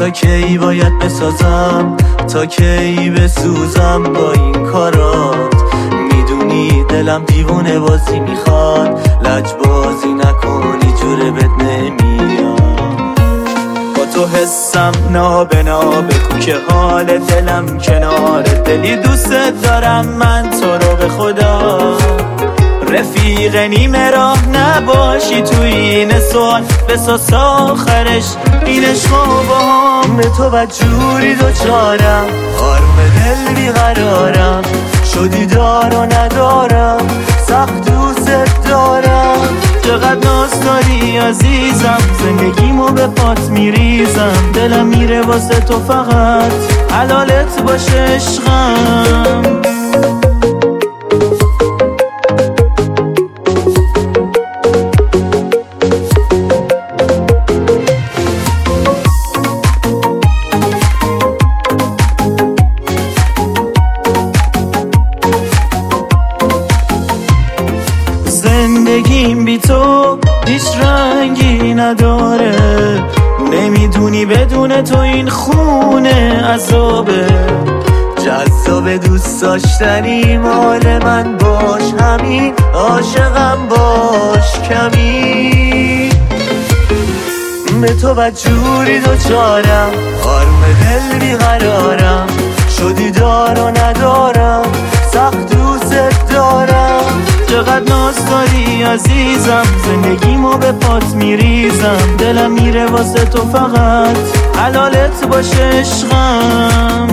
تا کی باید بسازم، تا کی بسوزم با این کارات. میدونی دلم دیوونه بازی میخواد، لجبازی نکنی جوره بد نمیاد. با تو حسم نابنا بگو که حال دلم کنار دلی دوست دارم من تو رو به خدا. رفیق نیمه راه نباشی توی این سوال، بساس آخرش این عشقا با هم. به تو بدجوری دوچارم، آرم دل بیقرارم، شدی دار و ندارم، سخت دوست دارم. چقدر ناز داری عزیزم، زندگیمو به پات میریزم. دلم میره واسه تو فقط حلالت باشه عشقم. زندگیم بی تو هیچ رنگی نداره، نمیدونی بدون تو این خونه عذابه. جذاب دوست داشتنی مال من باش، همین عاشقم باش کمی. به تو بدجوری دوچارم، آرم دل بیقرارم، شدی دار و ندارم، سخت دوست دارم. چقدر ناز داری عزیزم، زندگیمو به پات میریزم. دلم میره واسه تو فقط حلالت باشه عشقم.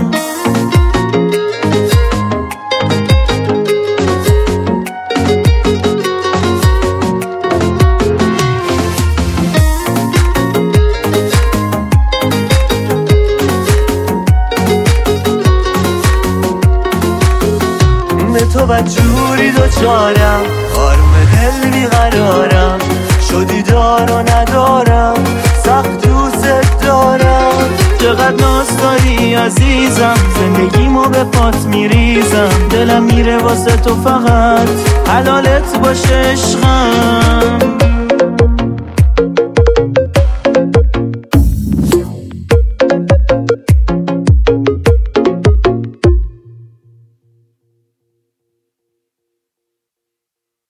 به تو بدجوری دوچارم، آرم دل بیقرارم، شدی دار و ندارم، سخت دوست دارم. چقدر ناز داری عزیزم، زندگیمو به پات میریزم. دلم میره واسه تو فقط حلالت باشه عشقم.